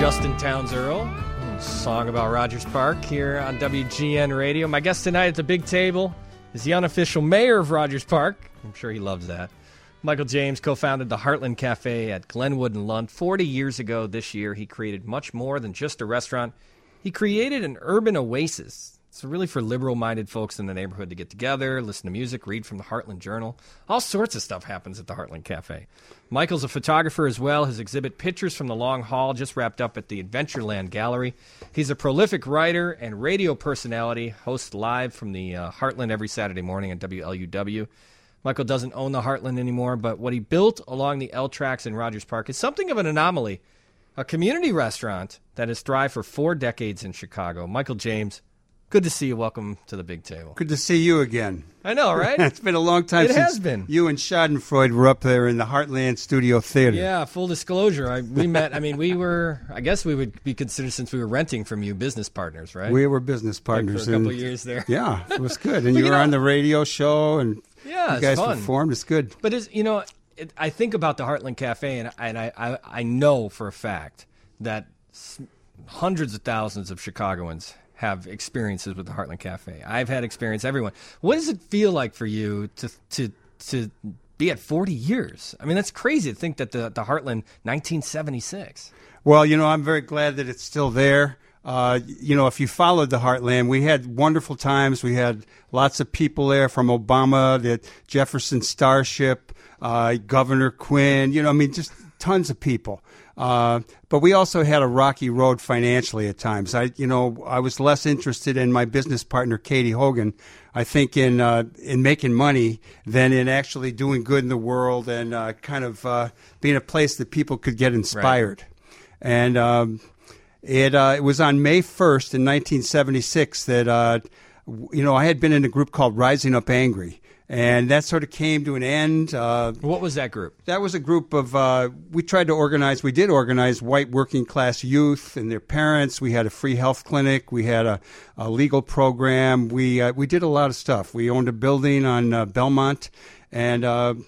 Justin Townes Earl. Song about Rogers Park here on WGN Radio. My guest tonight at the big table is the unofficial mayor of Rogers Park. I'm sure he loves that. Michael James co-founded the Heartland Cafe at Glenwood and Lund. 40 years ago this year, he created much more than just a restaurant. He created an urban oasis. It's really for liberal-minded folks in the neighborhood to get together, listen to music, read from the Heartland Journal. All sorts of stuff happens at the Heartland Cafe. Michael's a photographer as well. His exhibit, Pictures from the Long Haul, just wrapped up at the Adventureland Gallery. He's a prolific writer and radio personality, hosts live from the Heartland every Saturday morning at WLUW. Michael doesn't own the Heartland anymore, but what he built along the L tracks in Rogers Park is something of an anomaly, a community restaurant that has thrived for 4 decades in Chicago. Michael James, good to see you. Welcome to the big table. Good to see you again. I know, right? It's been a long time since you and Schadenfreude were up there in the Heartland Studio Theater. Yeah, full disclosure. We met, we were, I guess we would be considered, since we were renting from you, business partners, right? We were business partners. For a couple of years there. Yeah, it was good. And you were on the radio show, and you guys performed. It's good. But, I think about the Heartland Cafe, and I know for a fact that hundreds of thousands of Chicagoans have experiences with the Heartland Cafe. I've had experience, everyone. What does it feel like for you to be at 40 years? I mean, that's crazy to think that the Heartland, 1976. Well, I'm very glad that it's still there. If you followed the Heartland, we had wonderful times. We had lots of people there, from Obama, the Jefferson Starship, Governor Quinn, just tons of people. But we also had a rocky road financially at times. I was less interested in my business partner, Katie Hogan, I think, in making money than in actually doing good in the world and being a place that people could get inspired. Right. And it was on May 1st in 1976 that I had been in a group called Rising Up Angry. And that sort of came to an end. What was that group? That was a group of, we did organize white working class youth and their parents. We had a free health clinic. We had a legal program. We did a lot of stuff. We owned a building on Belmont. And,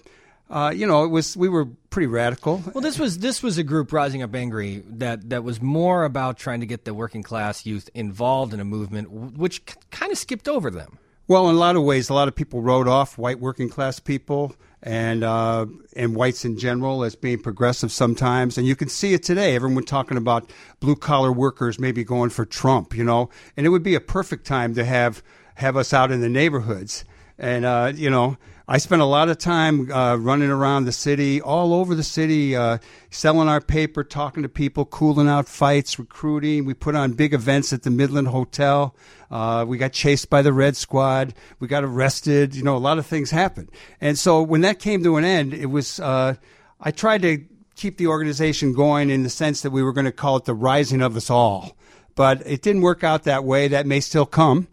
we were pretty radical. Well, this was a group, Rising Up Angry, that was more about trying to get the working class youth involved in a movement, which kind of skipped over them. Well, in a lot of ways, a lot of people wrote off white working class people and whites in general as being progressive sometimes. And you can see it today. Everyone talking about blue-collar workers maybe going for Trump, And it would be a perfect time to have us out in the neighborhoods. And, I spent a lot of time running around the city, all over the city, selling our paper, talking to people, cooling out fights, recruiting. We put on big events at the Midland Hotel. We got chased by the Red Squad. We got arrested. A lot of things happened. And so when that came to an end, it was I tried to keep the organization going in the sense that we were going to call it the Rising of Us All. But it didn't work out that way. That may still come.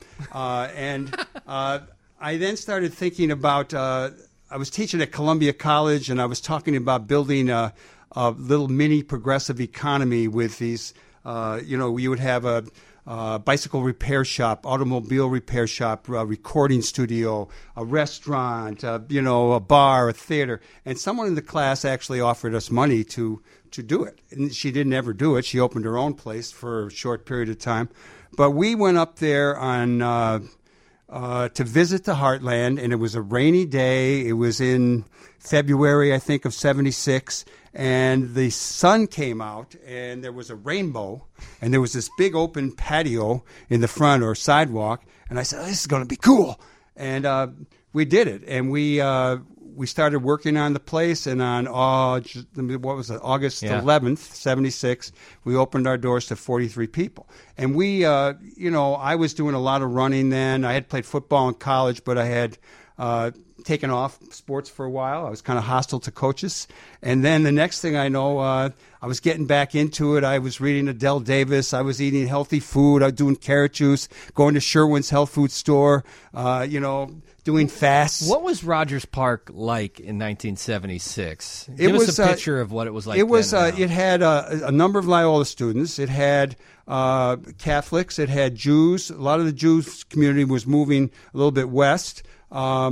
I then started thinking about, I was teaching at Columbia College, and I was talking about building a little mini progressive economy with these, we would have a bicycle repair shop, automobile repair shop, recording studio, a restaurant, a bar, a theater. And someone in the class actually offered us money to do it. And she didn't ever do it. She opened her own place for a short period of time. But we went up there on to visit the Heartland, and it was a rainy day. It was in February, I think, of 76, and the sun came out, and there was a rainbow, and there was this big open patio in the front, or sidewalk, and I said, this is going to be cool. And we did it, and we started working on the place, and on August 11th, 76, we opened our doors to 43 people. And we, I was doing a lot of running then. I had played football in college, but I had taken off sports for a while. I was kind of hostile to coaches. And then the next thing I know, I was getting back into it. I was reading Adele Davis. I was eating healthy food. I was doing carrot juice, going to Sherwin's health food store, doing fasts. What was Rogers Park like in 1976? Give us a picture of what it was like. It had a number of Loyola students. It had Catholics. It had Jews. A lot of the Jewish community was moving a little bit west.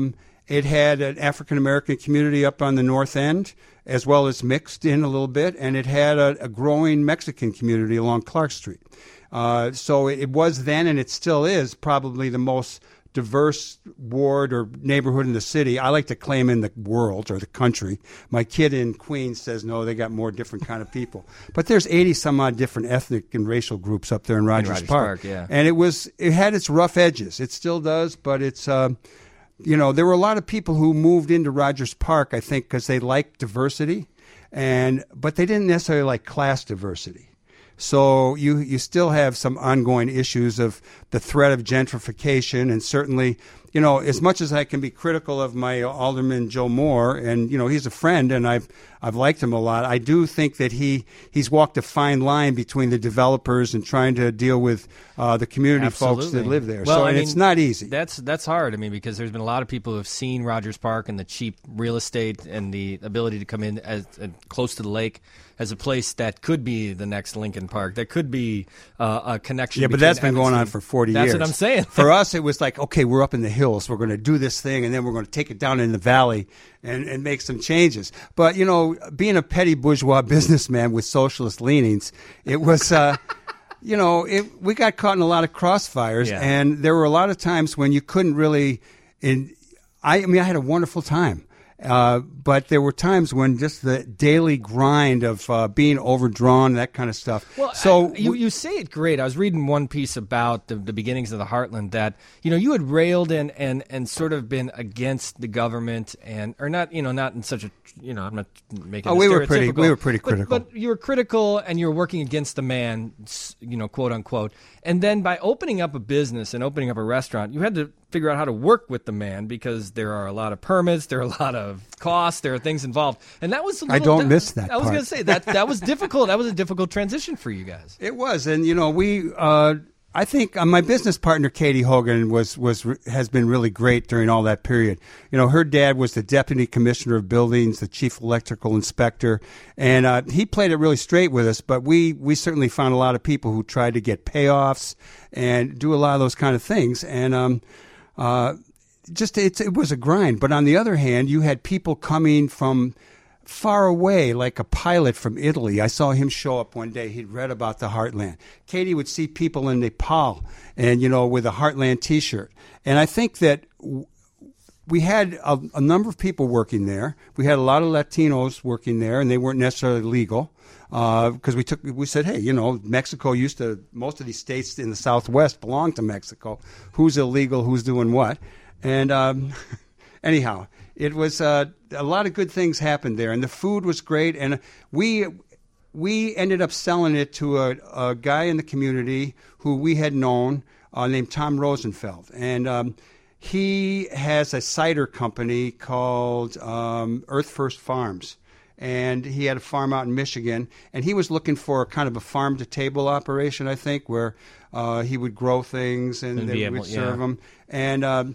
It had an African-American community up on the north end, as well as mixed in a little bit, and it had a growing Mexican community along Clark Street. So it was then, and it still is, probably the most diverse ward or neighborhood in the city. I like to claim in the world or the country. My kid in Queens says, no, they got more different kind of people. But there's 80 some odd different ethnic and racial groups up there in Rogers Park. Yeah. And it had its rough edges. It still does, but it's, there were a lot of people who moved into Rogers Park, I think, because they liked diversity, but they didn't necessarily like class diversity. So you still have some ongoing issues of the threat of gentrification, and certainly, as much as I can be critical of my Alderman Joe Moore, and he's a friend, and I've liked him a lot. I do think that he's walked a fine line between the developers and trying to deal with the community Absolutely. folks that live there. Well, it's not easy. That's hard. Because there's been a lot of people who have seen Rogers Park and the cheap real estate and the ability to come in as close to the lake as a place that could be the next Lincoln Park. That could be a connection. Yeah, but that's been going on for 40 years. That's what I'm saying. For us, it was like, okay, we're up in the hills. We're going to do this thing, and then we're going to take it down in the valley and make some changes. But, being a petty bourgeois businessman with socialist leanings, it was... we got caught in a lot of crossfires, and there were a lot of times when you couldn't really. I had a wonderful time, but there were times when just the daily grind of being overdrawn, that kind of stuff. Well, so you say it great. I was reading one piece about the beginnings of the Heartland that you had railed and sort of been against the government or not not in such a I'm not making. We were pretty critical, but you were critical and you were working against the man, quote unquote. And then by opening up a business and opening up a restaurant, you had to figure out how to work with the man because there are a lot of permits, there are a lot of costs, there are things involved, and that was. I don't miss that. I was going to say that was difficult. That was a difficult transition for you guys. It was, and we. I think my business partner Katie Hogan has been really great during all that period. Her dad was the deputy commissioner of buildings, the chief electrical inspector, and he played it really straight with us. But we certainly found a lot of people who tried to get payoffs and do a lot of those kind of things, and it was a grind. But on the other hand, you had people coming from far away, like a pilot from Italy. I saw him show up one day. He'd read about the Heartland. Katie would see people in Nepal and, with a Heartland T-shirt. And I think that we had a number of people working there. We had a lot of Latinos working there, and they weren't necessarily legal because we said, hey, Mexico most of these states in the Southwest belong to Mexico. Who's illegal? Who's doing what? And anyhow, it was a lot of good things happened there, and the food was great. And we ended up selling it to a guy in the community who we had known named Tom Rosenfeld, and he has a cider company called Earth First Farms. And he had a farm out in Michigan, and he was looking for kind of a farm-to-table operation, I think, where he would grow things and they would serve them. And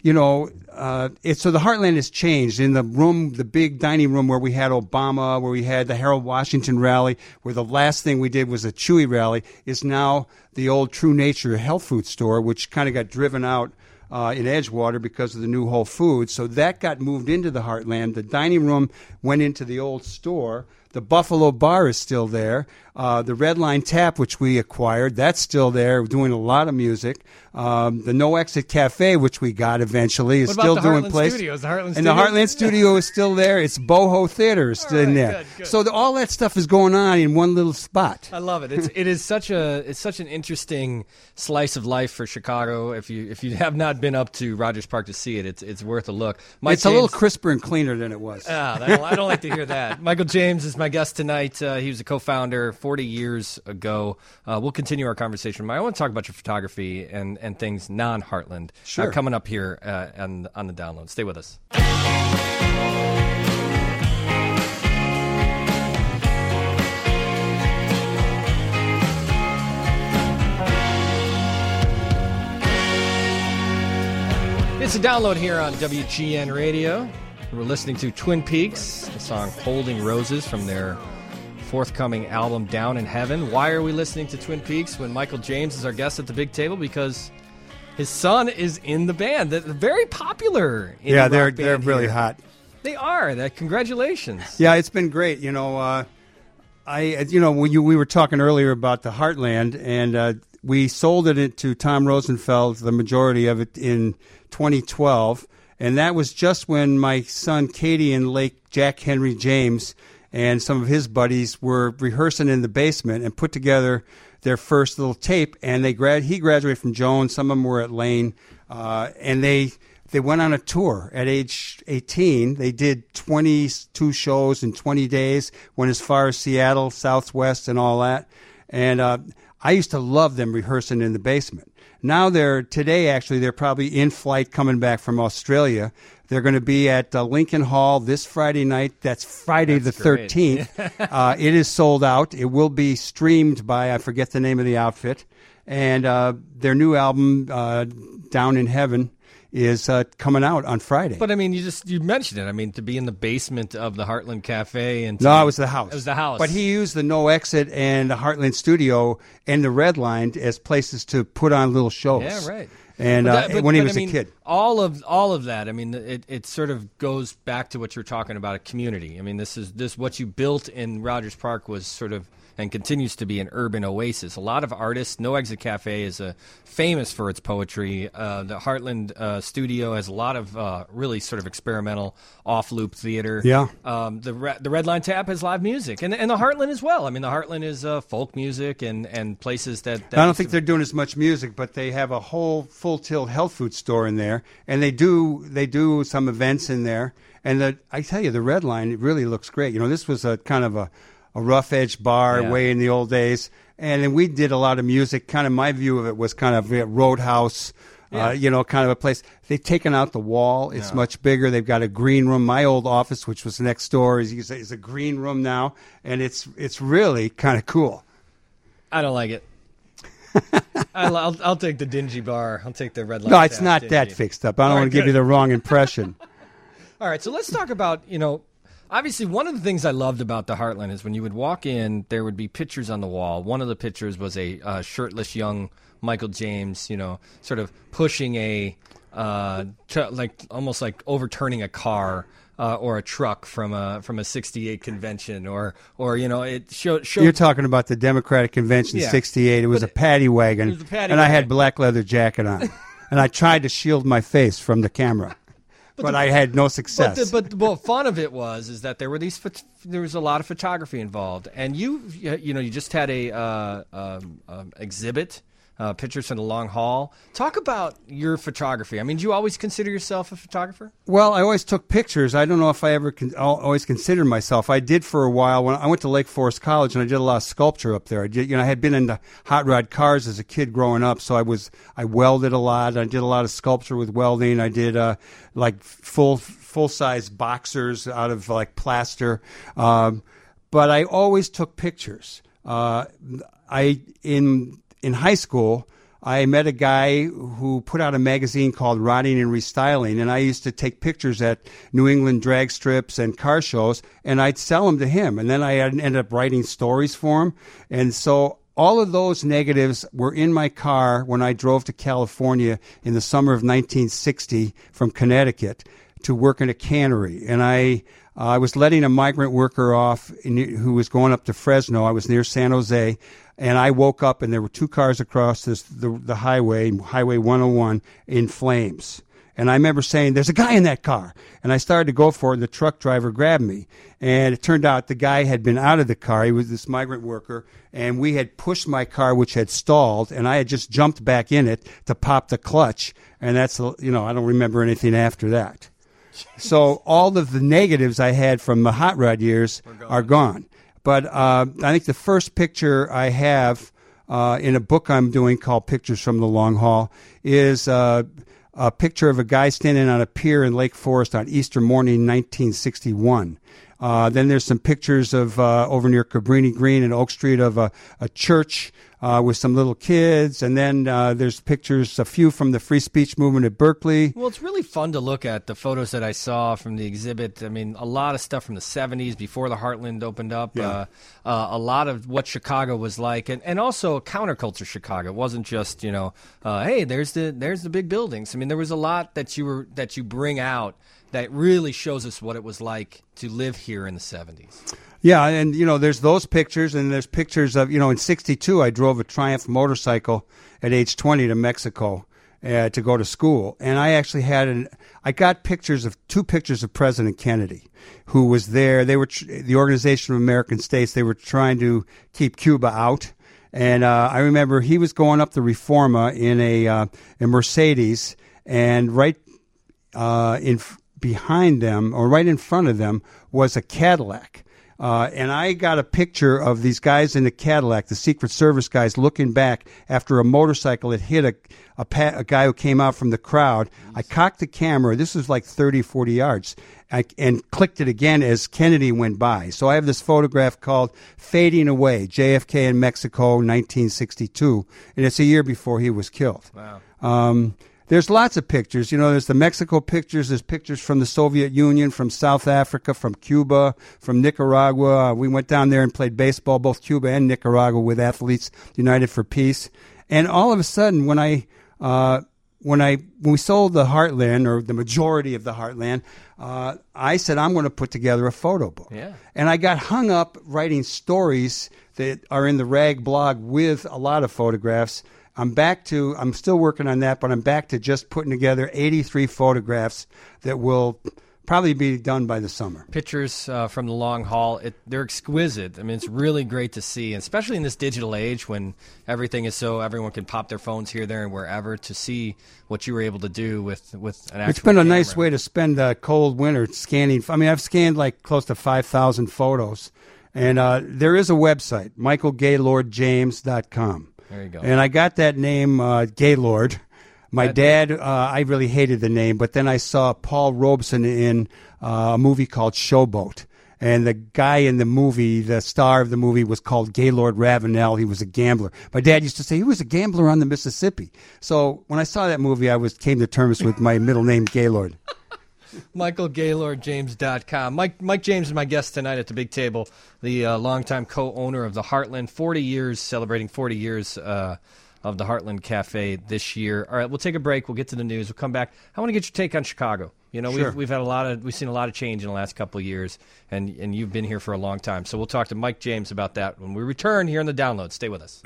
so the Heartland has changed. In the room, the big dining room where we had Obama, where we had the Harold Washington rally, where the last thing we did was a Chewy rally, is now the old True Nature health food store, which kind of got driven out in Edgewater because of the new Whole Foods. So that got moved into the Heartland. The dining room went into the old store. The Buffalo Bar is still there. The Red Line Tap, which we acquired, that's still there, doing a lot of music. The No Exit Cafe, which we got eventually, is still doing plays. The Heartland Studio is still there. It's Boho Theater is still in there. Good. So all that stuff is going on in one little spot. I love it. It is such an interesting slice of life for Chicago. If you have not been up to Rogers Park to see it, it's worth a look. It's a little crisper and cleaner than it was. I don't like to hear that. Michael James is my guest tonight. He was a co-founder 40 years ago. We'll continue our conversation. I want to talk about your photography and things non-Heartland. Sure. Coming up here on the download. Stay with us. It's a download here on WGN Radio. We're listening to Twin Peaks, the song Holding Roses from their forthcoming album Down in Heaven. Why are we listening to Twin Peaks when Michael James is our guest at the big table? Because His son is in the band. They're very popular. Yeah, they're really hot. They are. Congratulations. Yeah, it's been great. We were talking earlier about the Heartland, and we sold it to Tom Rosenfeld, the majority of it, in 2012, and that was just when my son Katie and Lake Jack Henry James and some of his buddies were rehearsing in the basement and put together their first little tape. And he graduated from Jones. Some of them were at Lane, and they went on a tour at age 18. They did 22 shows in 20 days, went as far as Seattle, Southwest, and all that. And I used to love them rehearsing in the basement. Now they're probably in flight coming back from Australia. They're going to be at Lincoln Hall this Friday night. That's Friday the 13th. It is sold out. It will be streamed by, I forget the name of the outfit. And their new album, Down in Heaven, is coming out on Friday. But I mean, you mentioned it. I mean, to be in the basement of the Heartland Cafe and no, it was the house. It was the house. But he used the No Exit and the Heartland Studio and the Red Line as places to put on little shows. Yeah, right. And when he was a kid, all of that. I mean, it sort of goes back to what you're talking about, a community. I mean, this what you built in Rogers Park was sort of, and continues to be, an urban oasis. A lot of artists. No Exit Cafe is famous for its poetry. The Heartland Studio has a lot of really sort of experimental off-loop theater. Yeah. The Red Line Tap has live music, and the Heartland as well. I mean, the Heartland is folk music and places that I don't think they're doing as much music, but they have a whole full-tilt health food store in there, and they do some events in there. And I tell you, the Red Line, it really looks great. This was a kind of a rough edge bar way in the old days. And then we did a lot of music. Kind of my view of it was kind of a Roadhouse, kind of a place. They've taken out the wall. It's much bigger. They've got a green room. My old office, which was next door, is a green room now. And it's really kind of cool. I don't like it. I'll take the dingy bar. I'll take the Red Line. No, it's not dingy. that fixed up. I don't want to give you the wrong impression. All right, so let's talk about, obviously, one of the things I loved about the Heartland is when you would walk in, there would be pictures on the wall. One of the pictures was a shirtless young Michael James, sort of pushing almost like overturning a car or a truck from a '68 convention, or it showed. You're talking about the Democratic Convention '68. It was a paddy wagon, I had black leather jacket on, and I tried to shield my face from the camera. But I had no success. But the fun of it is that there was a lot of photography involved, and you just had a exhibit, pictures from the long haul. Talk about your photography. I mean, do you always consider yourself a photographer? Well, I always took pictures. I don't know if I ever always considered myself. I did for a while when I went to Lake Forest College, and I did a lot of sculpture up there. I had been into hot rod cars as a kid growing up, so I welded a lot. I did a lot of sculpture with welding. I did like full size boxers out of like plaster, but I always took pictures. In high school, I met a guy who put out a magazine called Rotting and Restyling, and I used to take pictures at New England drag strips and car shows, and I'd sell them to him, and then I ended up writing stories for him. And so all of those negatives were in my car when I drove to California in the summer of 1960 from Connecticut to work in a cannery. And I was letting a migrant worker off who was going up to Fresno. I was near San Jose. And I woke up, and there were two cars across the highway, Highway 101, in flames. And I remember saying, "There's a guy in that car." And I started to go for it, and the truck driver grabbed me. And it turned out the guy had been out of the car. He was this migrant worker. And we had pushed my car, which had stalled, and I had just jumped back in it to pop the clutch. And that's, I don't remember anything after that. So all of the negatives I had from the hot rod years are gone. But I think the first picture I have in a book I'm doing called Pictures from the Long Haul is a picture of a guy standing on a pier in Lake Forest on Easter morning, 1961. Then there's some pictures of over near Cabrini Green and Oak Street of a church with some little kids. And then there's pictures, a few from the free speech movement at Berkeley. Well, it's really fun to look at the photos that I saw from the exhibit. I mean, a lot of stuff from the 70s before the Heartland opened up. Yeah. A lot of what Chicago was like, and also counterculture Chicago. It wasn't just, hey, there's the big buildings. I mean, there was a lot that you bring out that really shows us what it was like to live here in the 70s. Yeah, and, there's those pictures, and there's pictures of, in 62, I drove a Triumph motorcycle at age 20 to Mexico to go to school. And I actually I got two pictures of President Kennedy, who was there. They were the Organization of American States. They were trying to keep Cuba out. And I remember he was going up the Reforma in a Mercedes, and right behind them, or right in front of them, was a Cadillac. And I got a picture of these guys in the Cadillac, the Secret Service guys, looking back after a motorcycle had hit a guy who came out from the crowd. I cocked the camera. This was like 30, 40 yards. And clicked it again as Kennedy went by. So I have this photograph called Fading Away, JFK in Mexico, 1962. And it's a year before he was killed. Wow. There's lots of pictures. There's the Mexico pictures. There's pictures from the Soviet Union, from South Africa, from Cuba, from Nicaragua. We went down there and played baseball, both Cuba and Nicaragua, with Athletes United for Peace. And all of a sudden, when we sold the Heartland, or the majority of the Heartland, I said, I'm going to put together a photo book. Yeah. And I got hung up writing stories that are in the RAG blog with a lot of photographs. I'm still working on that, but I'm back to just putting together 83 photographs that will probably be done by the summer. Pictures from the long haul, they're exquisite. I mean, it's really great to see, and especially in this digital age when everything is so everyone can pop their phones here, there, and wherever, to see what you were able to do with an actual It's been a camera. nice way to spend a cold winter scanning. I mean, I've scanned like close to 5,000 photos, and there is a website, michaelgaylordjames.com. There you go. And I got that name, Gaylord. My dad, I really hated the name, but then I saw Paul Robeson in a movie called Showboat. And the guy in the movie, the star of the movie, was called Gaylord Ravenel. He was a gambler. My dad used to say he was a gambler on the Mississippi. So when I saw that movie, I came to terms with my middle name, Gaylord. MichaelGaylordJames.com. Mike James is my guest tonight at the big table, the longtime co-owner of the Heartland, celebrating 40 years of the Heartland Cafe this year. All right, we'll take a break. We'll get to the news. We'll come back. I want to get your take on Chicago. Sure. We've seen a lot of change in the last couple of years, and you've been here for a long time. So we'll talk to Mike James about that when we return here in the Download. Stay with us.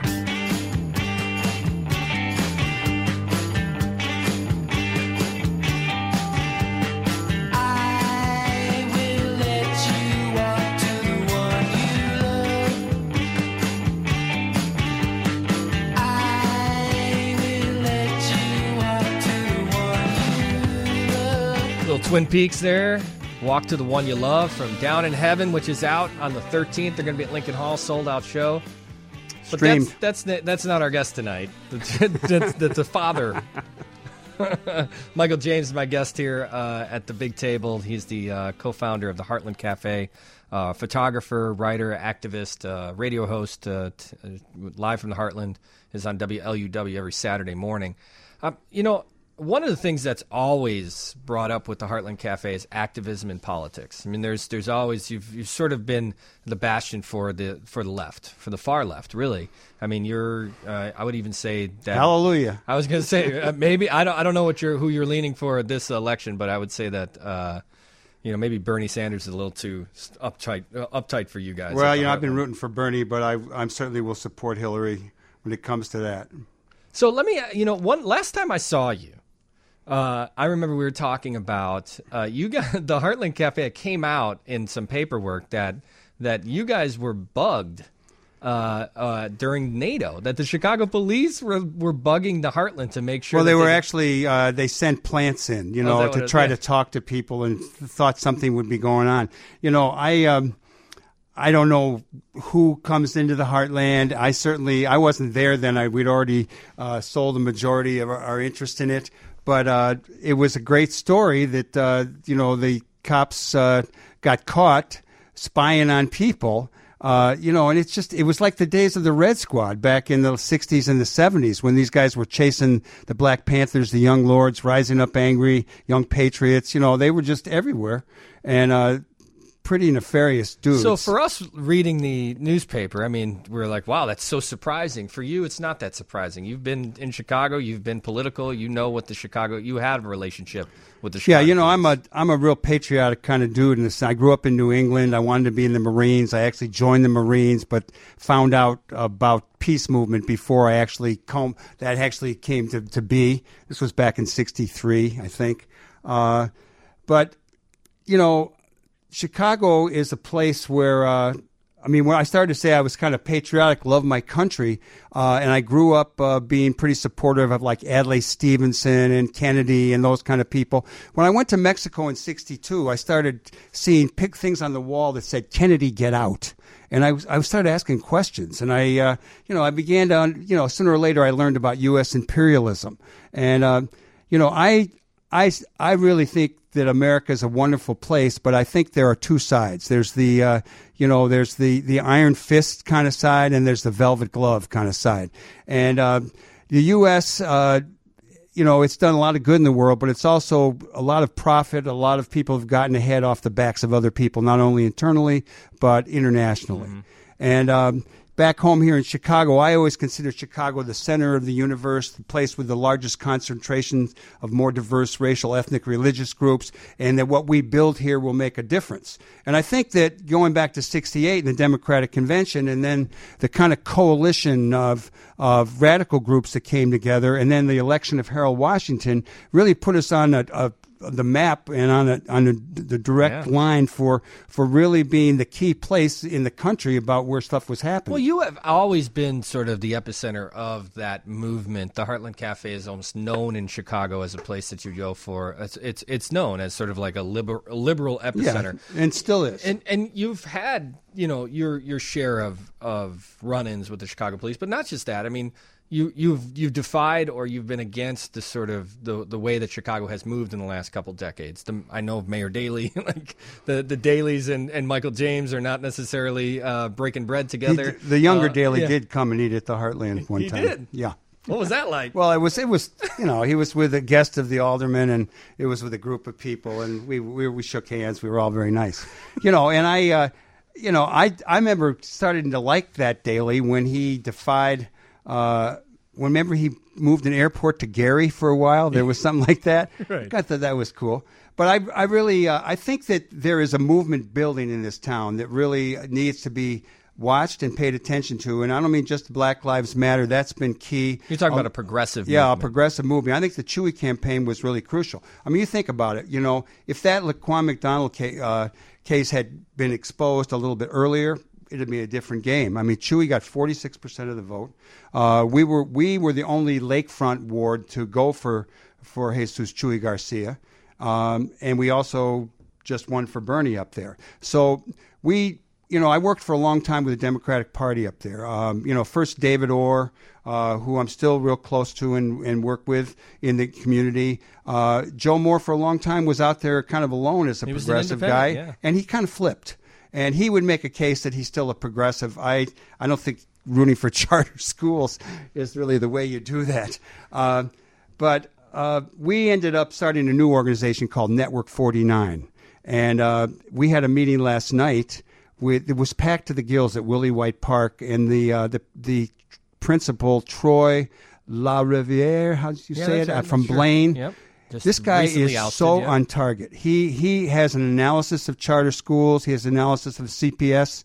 Twin Peaks there. Walk to the One You Love from Down in Heaven, which is out on the 13th. They're going to be at Lincoln Hall, sold-out show. But that's not our guest tonight. That's a father. Michael James is my guest here at the big table. He's the co-founder of the Heartland Cafe, photographer, writer, activist, radio host, live from the Heartland, is on WLUW every Saturday morning. One of the things that's always brought up with the Heartland Cafe is activism in politics. I mean, there's always you've sort of been the bastion for the left, for the far left, really. I mean, you're I would even say that. Hallelujah. I was going to say maybe I don't know who you're leaning for this election, but I would say that maybe Bernie Sanders is a little too uptight for you guys. Well, I've been rooting for Bernie, but I certainly will support Hillary when it comes to that. So let me, last time I saw you. I remember we were talking about you guys, the Heartland Cafe came out in some paperwork that you guys were bugged during NATO, that the Chicago police were bugging the Heartland to make sure. Well, they were actually they sent plants in, to try to talk to people and thought something would be going on. I don't know who comes into the Heartland. I wasn't there then. We'd already sold the majority of our interest in it. But it was a great story that, the cops got caught spying on people. And it was like the days of the Red Squad back in the 60s and the 70s when these guys were chasing the Black Panthers, the Young Lords, Rising Up Angry, Young Patriots. They were just everywhere. And pretty nefarious dudes. So for us reading the newspaper, I mean, we're like, wow, that's so surprising. For you, it's not that surprising. You've been in Chicago. You've been political. You know what you have a relationship with the Chicago. Yeah, I'm a real patriotic kind of dude. And I grew up in New England. I wanted to be in the Marines. I actually joined the Marines, but found out about peace movement before that actually came to be. This was back in '63, I think. Chicago is a place where, when I started to say I was kind of patriotic, love my country, and I grew up being pretty supportive of like Adlai Stevenson and Kennedy and those kind of people. When I went to Mexico in '62, I started seeing things on the wall that said, "Kennedy, get out." And I started asking questions, and I began to, sooner or later I learned about U.S. imperialism. And, I really think that America is a wonderful place, but I think there are two sides. There's the iron fist kind of side, and there's the velvet glove kind of side. And the U.S., it's done a lot of good in the world, but it's also a lot of profit. A lot of people have gotten ahead off the backs of other people, not only internally, but internationally. Mm-hmm. And back home here in Chicago, I always consider Chicago the center of the universe, the place with the largest concentration of more diverse racial, ethnic, religious groups, and that what we build here will make a difference. And I think that going back to '68 and the Democratic Convention, and then the kind of coalition of radical groups that came together, and then the election of Harold Washington really put us on the map and on the direct line for really being the key place in the country about where stuff was happening. Well, you have always been sort of the epicenter of that movement. The Heartland Cafe is almost known in Chicago as a place that you go for. It's known as sort of like a liberal epicenter, and still is. And you've had your share of run-ins with the Chicago police, but not just that. I mean, You've defied or you've been against the sort of the way that Chicago has moved in the last couple decades. I know of Mayor Daley, like the Daleys and Michael James are not necessarily breaking bread together. The younger Daley did come and eat at the Heartland one time. He did? Yeah. What was that like? Well, it was he was with a guest of the alderman, and it was with a group of people, and we shook hands. We were all very nice, and I remember starting to like that Daley when he defied. Remember he moved an airport to Gary for a while? There was something like that. Right. I thought that was cool. But I really I think that there is a movement building in this town that really needs to be watched and paid attention to. And I don't mean just Black Lives Matter. That's been key. You're talking about a progressive movement. Yeah, a progressive movement. I think the Chewy campaign was really crucial. I mean, you think about it. If that Laquan McDonald case had been exposed a little bit earlier, it'd be a different game. I mean, Chewy got 46% of the vote. We were the only lakefront ward to go for Jesus Chewy Garcia, and we also just won for Bernie up there. So I worked for a long time with the Democratic Party up there. First David Orr, who I'm still real close to and work with in the community. Joe Moore for a long time was out there kind of alone as a progressive guy, and he kind of flipped. And he would make a case that he's still a progressive. I don't think rooting for charter schools is really the way you do that. But we ended up starting a new organization called Network 49. And we had a meeting last night. It was packed to the gills at Willie White Park. And the principal, Troy LaRiviere, how did you say it? From Blaine. Yep. This guy is so on target. He has an analysis of charter schools. He has analysis of CPS.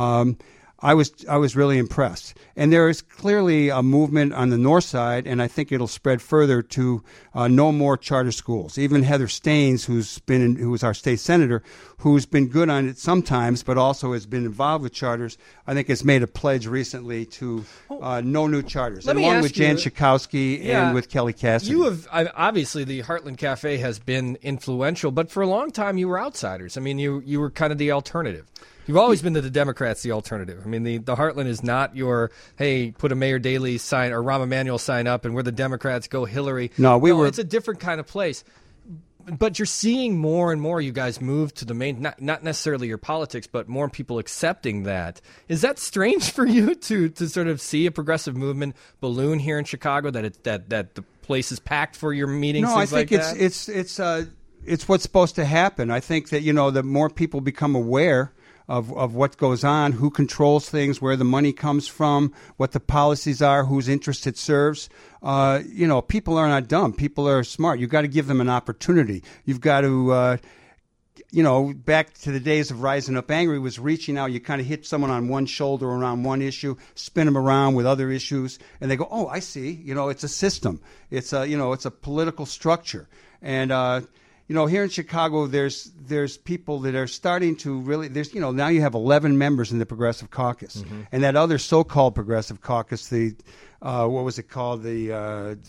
I was really impressed. And there is clearly a movement on the north side, and I think it'll spread further to no more charter schools. Even Heather Staines, who was our state senator, who's been good on it sometimes, but also has been involved with charters, I think has made a pledge recently to no new charters, along with Jan Schakowsky and with Kelly Cassidy. Obviously, the Heartland Cafe has been influential, but for a long time you were outsiders. I mean, you were kind of the alternative. You've always been to the Democrats the alternative. I mean, the Heartland is not your, hey, put a Mayor Daley sign or Rahm Emanuel sign up and we're the Democrats, go Hillary. No, it's a different kind of place. But you're seeing more and more you guys move to the main, not necessarily your politics, but more people accepting that. Is that strange for you to sort of see a progressive movement balloon here in Chicago, that the place is packed for your meetings? No, I think it's what's supposed to happen. I think that, the more people become aware of what goes on, who controls things, where the money comes from, what the policies are, whose interest it serves. People are not dumb. People are smart. You've got to give them an opportunity. You've got to, back to the days of Rising Up Angry was reaching out. You kind of hit someone on one shoulder around one issue, spin them around with other issues, and they go, oh, I see. It's a system. It's a political structure. And, here in Chicago, there's people that are starting to really, now you have 11 members in the Progressive Caucus. Mm-hmm. And that other so-called Progressive Caucus, what was it called? The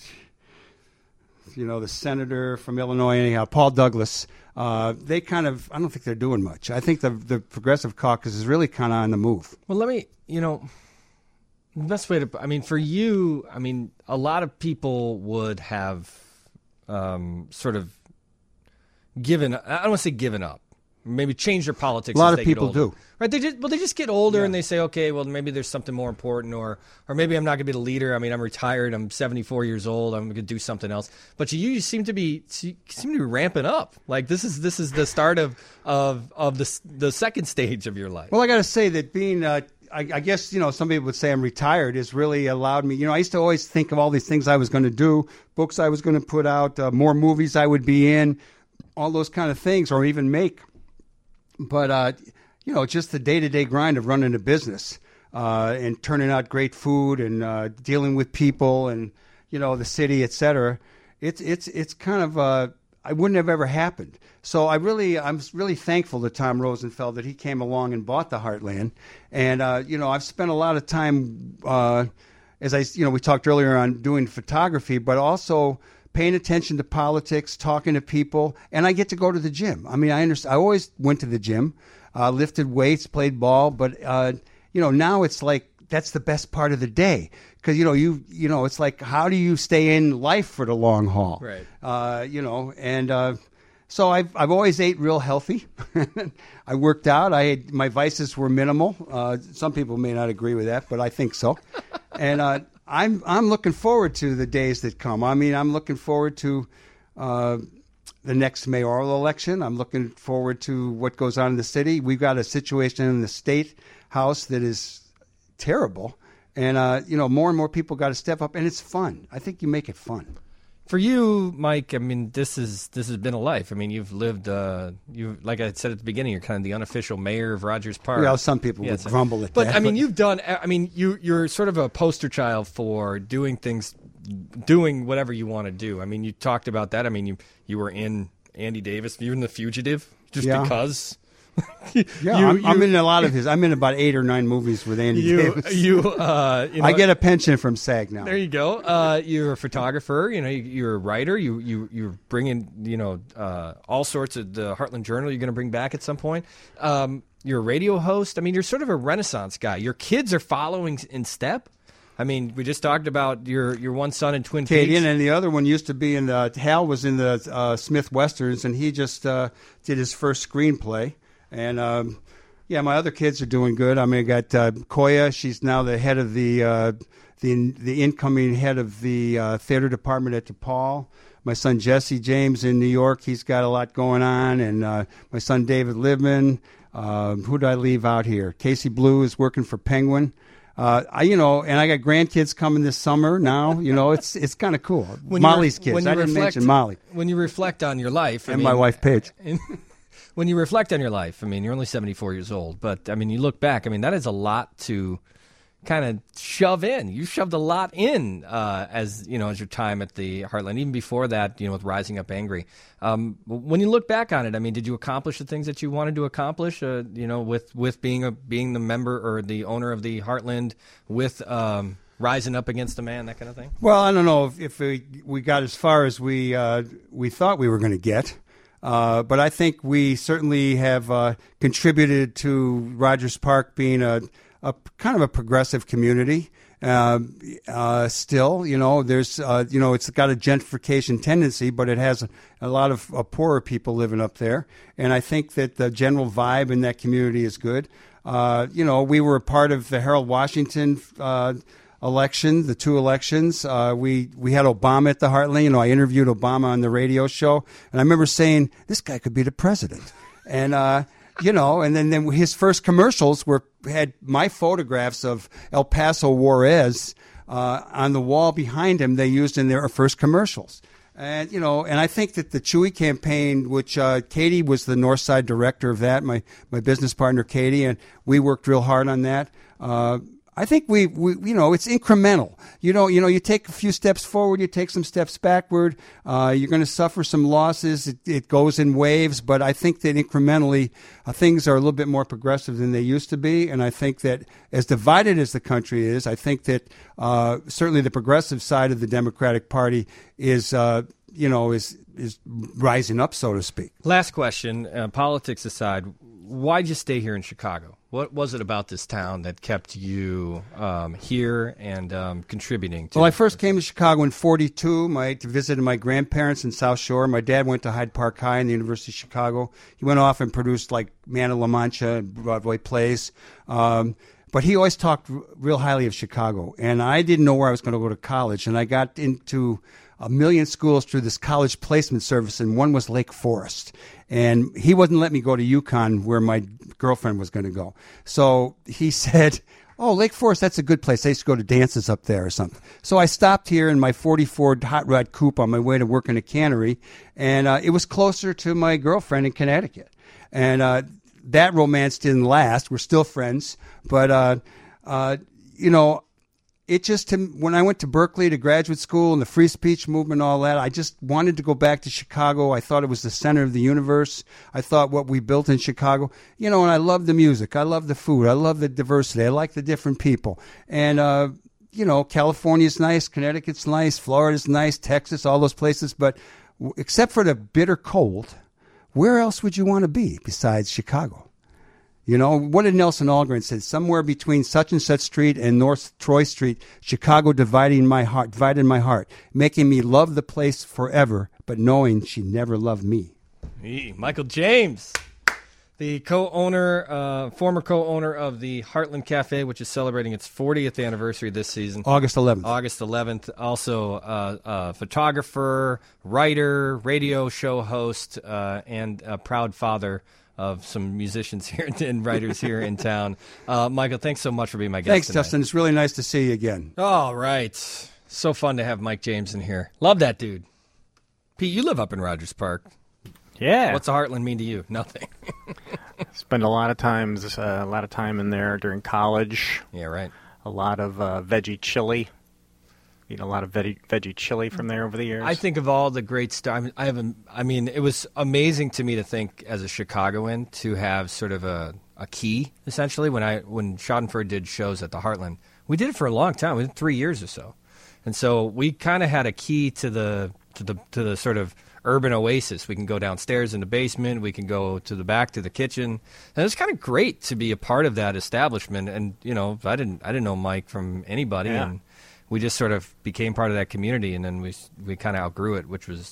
senator from Illinois, anyhow, Paul Douglas, they kind of, I don't think they're doing much. I think the Progressive Caucus is really kind of on the move. Well, let me, the best way to, for you, a lot of people would have sort of given, I don't want to say given up, maybe change their politics. A lot of people do. Right? They just get older and they say, okay, well, maybe there's something more important, or maybe I'm not going to be the leader. I'm retired. I'm 74 years old. I'm going to do something else. But you seem to be ramping up. Like this is the start of the second stage of your life. Well, I got to say that being I guess, some people would say I'm retired has really allowed me, I used to always think of all these things I was going to do, books I was going to put out, more movies I would be in, all those kind of things, or even make. But, just the day-to-day grind of running a business and turning out great food and dealing with people and, the city, et cetera, it's kind of, I wouldn't have ever happened. So I'm really thankful to Tom Rosenfeld that he came along and bought the Heartland. And, I've spent a lot of time, we talked earlier on doing photography, but also paying attention to politics, talking to people, and I get to go to the gym. I always went to the gym, lifted weights, played ball, but now it's like that's the best part of the day because it's like how do you stay in life for the long haul, right? So I've always ate real healthy. I worked out. My vices were minimal. Some people may not agree with that, but I think so, and. I'm looking forward to the days that come. I'm looking forward to the next mayoral election. I'm looking forward to what goes on in the city. We've got a situation in the state house that is terrible, and more and more people got to step up, and it's fun. I think you make it fun. For you, Mike, this has been a life. You've lived. Like I said at the beginning, you're kind of the unofficial mayor of Rogers Park. Well, some people would grumble at that. But you've done. You're sort of a poster child for doing whatever you want to do. You talked about that. You were in Andy Davis. You were in The Fugitive, because. I'm in a lot of his. I'm in about 8 or 9 movies with Andy Davis. I get a pension from SAG now. There you go. You're a photographer. You're a writer. You're bringing all sorts of the Heartland Journal. You're going to bring back at some point. You're a radio host. You're sort of a Renaissance guy. Your kids are following in step. We just talked about your one son in Twin Peaks. Cadian, and the other one used to be in Hal was in the Smith Westerns, and he just did his first screenplay. And my other kids are doing good. I got Koya. She's now the head of the incoming head of the theater department at DePaul. My son Jesse James in New York. He's got a lot going on. And my son David Libman. Who did I leave out here? Casey Blue is working for Penguin. And I got grandkids coming this summer now. It's kind of cool. Molly's kids. I didn't mention Molly. When you reflect on your life, and my wife Paige. When you reflect on your life, you're only 74 years old, but you look back. That is a lot to kind of shove in. You shoved a lot in as your time at the Heartland. Even before that, with Rising Up Angry. When you look back on it, did you accomplish the things that you wanted to accomplish? With being the member or the owner of the Heartland, with rising up against a man, that kind of thing. Well, I don't know if we got as far as we thought we were going to get. But I think we certainly have contributed to Rogers Park being a kind of a progressive community. Still, there's, it's got a gentrification tendency, but it has a lot of poorer people living up there. And I think that the general vibe in that community is good. We were a part of the Harold Washington election, the two elections. We had Obama at the Heartland. I interviewed Obama on the radio show, and I remember saying, this guy could be the president. And, and then his first commercials had my photographs of El Paso Juarez on the wall behind him. They used in their first commercials. And, and I think that the Chewy campaign, which Katie was the North Side director of that, my business partner, Katie, and we worked real hard on that. I think we it's incremental. You take a few steps forward, you take some steps backward. You're going to suffer some losses. It goes in waves, but I think that incrementally things are a little bit more progressive than they used to be. And I think that as divided as the country is, I think that certainly the progressive side of the Democratic Party is rising up, so to speak. Last question, politics aside, why'd you stay here in Chicago? What was it about this town that kept you here and contributing to? Well, I first came to Chicago in 1942. I visited my grandparents in South Shore. My dad went to Hyde Park High and the University of Chicago. He went off and produced like Man of La Mancha and Broadway plays. But he always talked real highly of Chicago. And I didn't know where I was going to go to college. And I got into a million schools through this college placement service, and one was Lake Forest. And he wouldn't let me go to UConn where my girlfriend was going to go. So he said, oh, Lake Forest, that's a good place. I used to go to dances up there or something. So I stopped here in my 44 hot rod coupe on my way to work in a cannery, and it was closer to my girlfriend in Connecticut. And that romance didn't last. We're still friends. But, it just, when I went to Berkeley to graduate school and the free speech movement and all that, I just wanted to go back to Chicago. I thought it was the center of the universe. I thought what we built in Chicago, and I love the music. I love the food. I love the diversity. I like the different people. And, California's nice. Connecticut's nice. Florida's nice. Texas, all those places. But except for the bitter cold, where else would you want to be besides Chicago? What did Nelson Algren say? Somewhere between such and such street and North Troy Street, Chicago divided my heart, making me love the place forever, but knowing she never loved me. Michael James, the former co-owner of the Heartland Cafe, which is celebrating its 40th anniversary this season. August 11th. August 11th. Also a photographer, writer, radio show host, and a proud father of some musicians here and writers here in town. Michael, thanks so much for being my guest Thanks, tonight. Justin. It's really nice to see you again. All right. So fun to have Mike James in here. Love that dude. Pete, you live up in Rogers Park. Yeah. What's the Heartland mean to you? Nothing. Spend a lot of time in there during college. Yeah, right. A lot of veggie chili. Eat a lot of veggie chili from there over the years. I think of all the great stuff. It was amazing to me to think as a Chicagoan to have sort of a key, essentially. When Schadenfreude did shows at the Heartland, we did it for a long time. We did 3 years or so. And so we kind of had a key to the sort of urban oasis. We can go downstairs in the basement. We can go to the back to the kitchen. And it was kind of great to be a part of that establishment. And I didn't know Mike from anybody, and we just sort of became part of that community. And then we kind of outgrew it, which was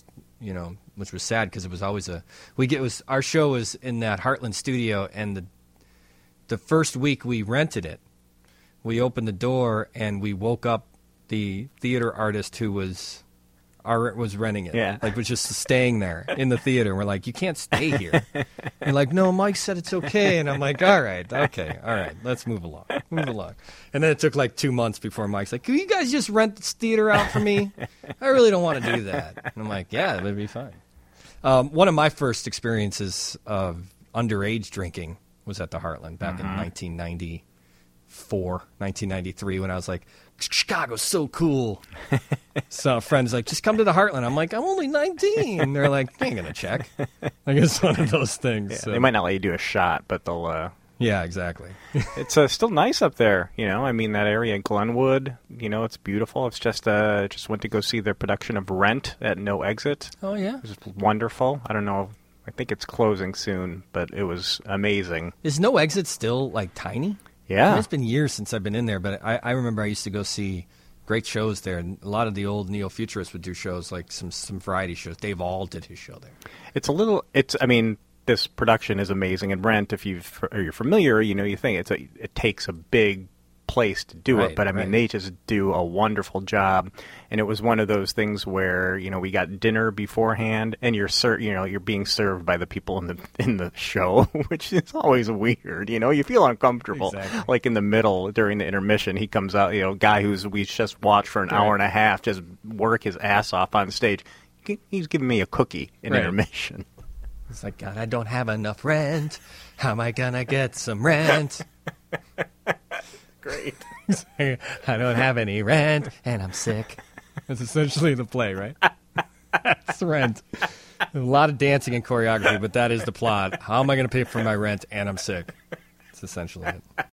sad because it was always our show was in that Heartland studio, and the first week we rented it, we opened the door and we woke up the theater artist who was renting it. Yeah. Was just staying there in the theater. And we're like, you can't stay here. And like, no, Mike said it's okay. And I'm like, all right, let's move along. And then it took like 2 months before Mike's like, can you guys just rent this theater out for me? I really don't want to do that. And I'm like, yeah, that'd be fine. One of my first experiences of underage drinking was at the Heartland back in 1993 when I was like, Chicago's so cool. So a friend's like, just come to the Heartland. I'm like, I'm only 19. And they're like, they ain't going to check. Like, it's one of those things. Yeah, so. They might not let you do a shot, but they'll... Yeah, exactly. It's still nice up there, that area, Glenwood, it's beautiful. It's just went to go see their production of Rent at No Exit. Oh, yeah? It was wonderful. I don't know. I think it's closing soon, but it was amazing. Is No Exit still, tiny? Yeah. I mean, it's been years since I've been in there, but I remember I used to go see great shows there, and a lot of the old neo-futurists would do shows, like some variety shows. Dave All did his show there. I mean, this production is amazing, and Rent, if you're familiar, you think it takes a big place to do it, but I mean, they just do a wonderful job. And it was one of those things where we got dinner beforehand, and you're being served by the people in the show, which is always weird. You feel uncomfortable. Exactly. Like in the middle during the intermission, he comes out, guy we just watched for an hour and a half, just work his ass off on stage. He's giving me a cookie in intermission. It's like, God, I don't have enough rent. How am I gonna get some rent? Great. I don't have any rent, and I'm sick. That's essentially the play, right? That's Rent. A lot of dancing and choreography, but that is the plot. How am I going to pay for my rent, and I'm sick? That's essentially it.